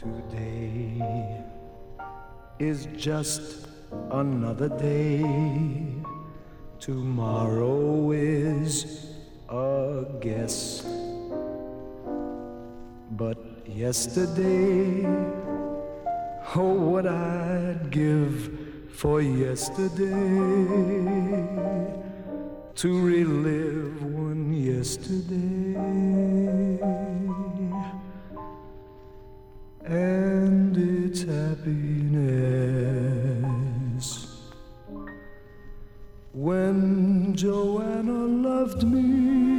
Today is just another day. Tomorrow is a guess. But yesterday, oh, what I'd give for yesterday, to relive one yesterday. And its happiness. When Joanna loved me,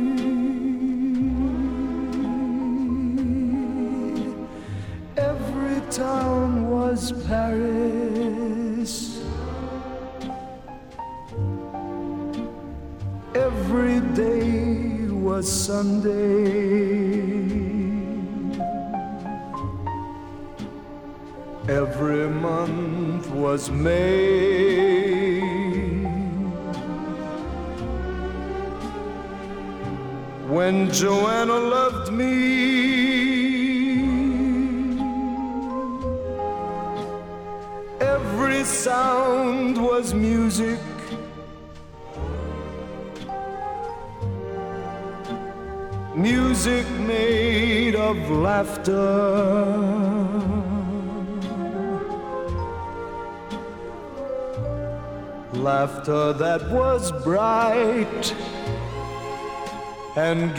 every town was Paris. Every day was Sunday. Every month was May. When Joanna loved me, every sound was music. Music made of laughter. Laughter that was bright and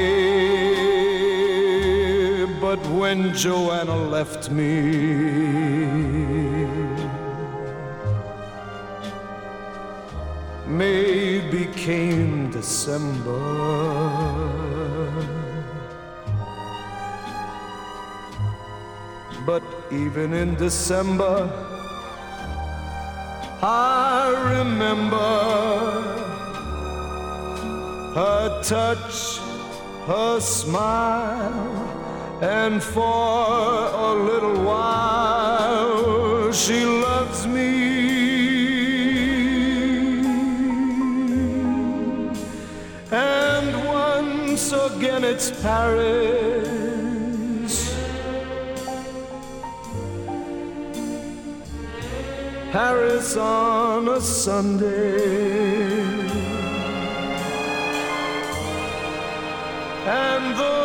gay. But when Joanna left me, May became December. But even in December, I remember her touch, her smile, and for a little while she loves me. And once again it's Paris. Paris on a Sunday, and the